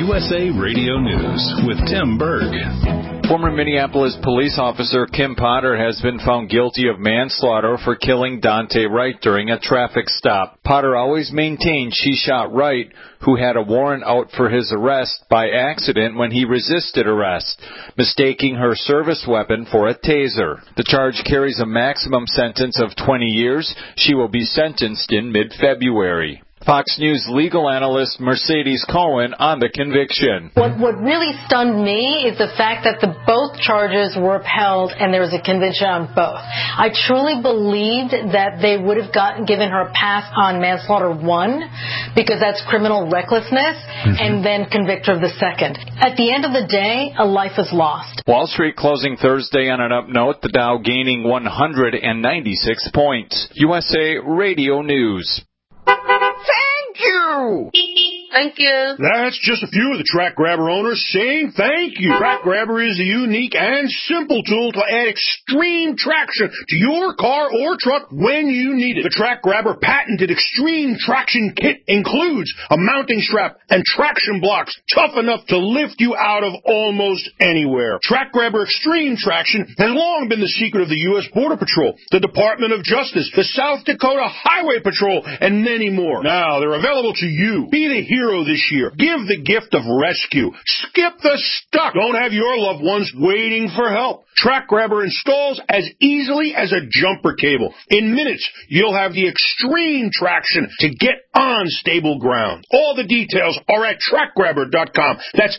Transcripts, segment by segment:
USA Radio News with Tim Berg. Former Minneapolis police officer Kim Potter has been found guilty of manslaughter for killing Dante Wright during a traffic stop. Potter always maintained she shot Wright, who had a warrant out for his arrest, by accident when he resisted arrest, mistaking her service weapon for a taser. The charge carries a maximum sentence of 20 years. She will be sentenced in mid-February. Fox News legal analyst Mercedes Cohen on the conviction. What really stunned me is the fact that both charges were upheld and there was a conviction on both. I truly believed that they would have given her a pass on manslaughter 1 because that's criminal recklessness, and then convict her of the second. At the end of the day, a life is lost. Wall Street closing Thursday on an up note, the Dow gaining 196 points. USA Radio News. Thank you! Thank you. That's just a few of the Track Grabber owners saying thank you. Track Grabber is a unique and simple tool to add extreme traction to your car or truck when you need it. The Track Grabber patented Extreme Traction Kit includes a mounting strap and traction blocks tough enough to lift you out of almost anywhere. Track Grabber Extreme Traction has long been the secret of the U.S. Border Patrol, the Department of Justice, the South Dakota Highway Patrol, and many more. Now they're available to you. Be the hero this year. Give the gift of rescue. Skip the stuck. Don't have your loved ones waiting for help. Track Grabber installs as easily as a jumper cable. In minutes, you'll have the extreme traction to get on stable ground. All the details are at TrackGrabber.com. That's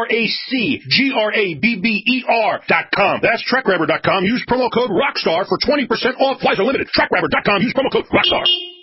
TrackGrabber.com. That's TrackGrabber.com. Use promo code ROCKSTAR for 20% off. Flies are limited. TrackGrabber.com. Use promo code ROCKSTAR.